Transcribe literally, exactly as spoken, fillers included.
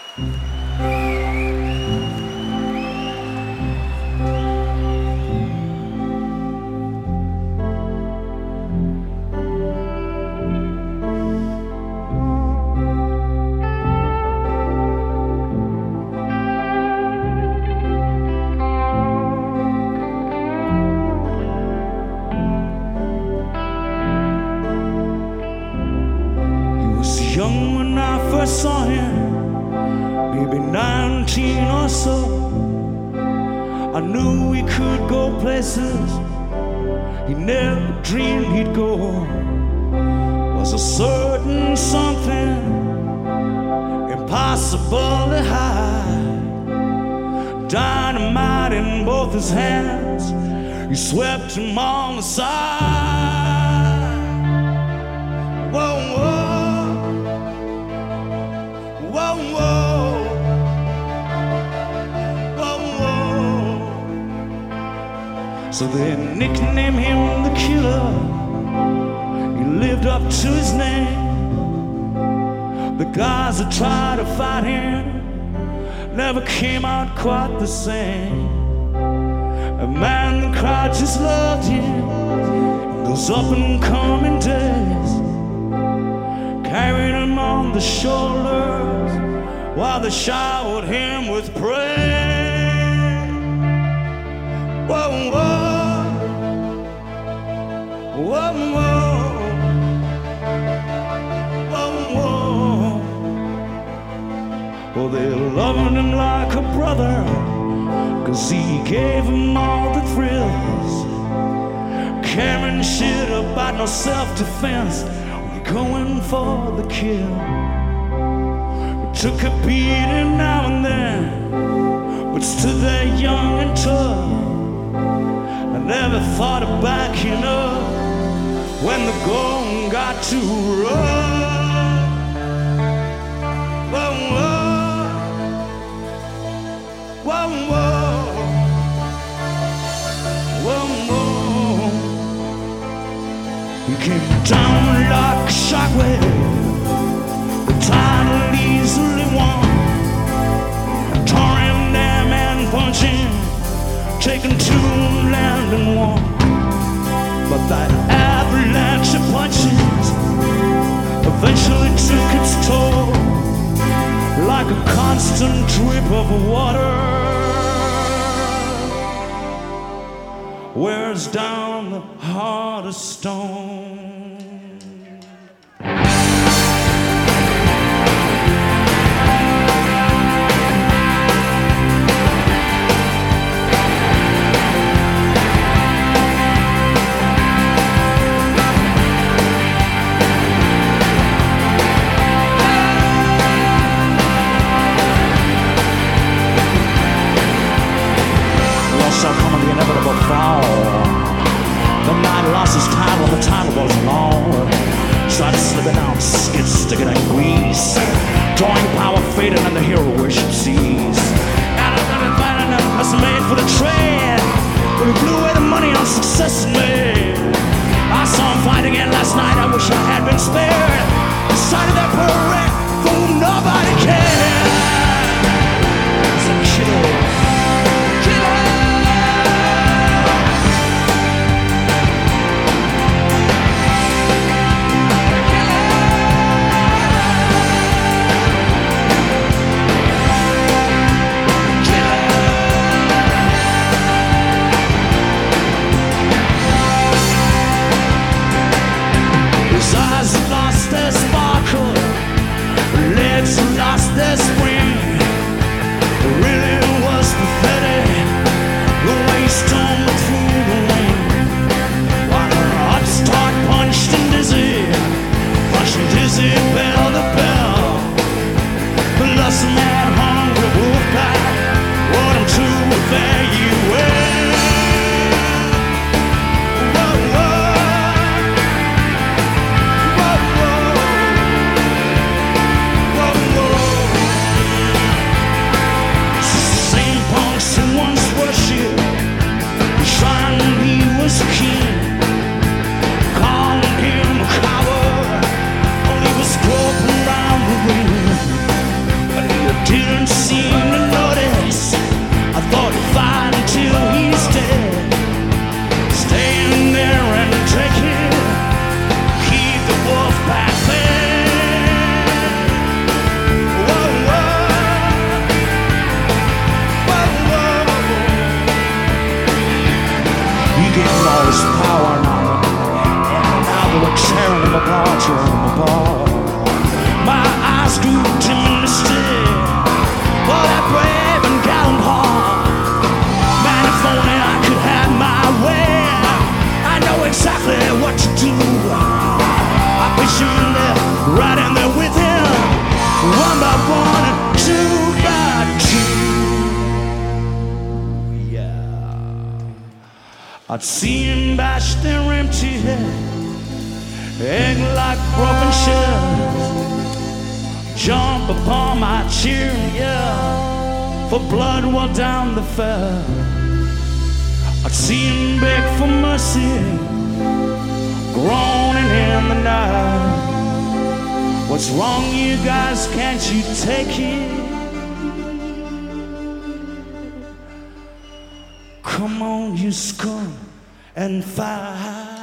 Young when I first saw him, maybe nineteen or so. I knew he could go places he never dreamed he'd go. Was a certain something impossible to hide. Dynamite in both his hands, he swept him on the side. Whoa, whoa. Whoa, whoa, whoa, whoa. So they nicknamed him the Killer. He lived up to his name. The guys that tried to fight him never came out quite the same. A man, the crowd just loved him in those up and coming days. Carried him on the shoulders while they showered him with praise. Whoa, whoa, whoa, whoa, whoa, whoa. Well, they loved him like a brother, 'cause he gave them all the thrills. Caring shit about no self-defense, going for the kill. Took a beating now and then, but stood there young and tough. I never thought of backing up when the going got too rough. Whoa, whoa, whoa, whoa, whoa, whoa. He came down like a shockwave, the title easily won. Tore him down and punched him, taking two land and one. But that avalanche of punches eventually took its toll, like a constant drip of water wears down the heart of stone. Shall come on the inevitable fall. The night lost his title and the title was long. Started slipping out, skid sticking and grease. Drawing power fading and the hero worship cease. And I'm not inviting him was made for the trade. But he blew away the money on success made. I saw him fight again last night, I wish I had been spared. Inside of that parade, for whom nobody cared. It's a killer. His eyes lost their sparkle didn't seem to notice. I thought he'd fight until he's dead. Staying there and drinking, keep the wolf back there. Whoa, whoa, whoa, whoa. He gave him all his power now, and now they were tearing him apart, tearing him apart. My eyes grew dim and misty for that brave and gallant heart. Man, if only I could have my way, I know exactly what to do. I picture him there, right in there with him, one by one and two by two. Yeah, I'd see him bash their empty head, egg like broken shells, jump upon my cheer and yell for blood while down the fell. I'd see him beg for mercy, groaning in the night. What's wrong, you guys? Can't you take it? Come on, you scum and fight.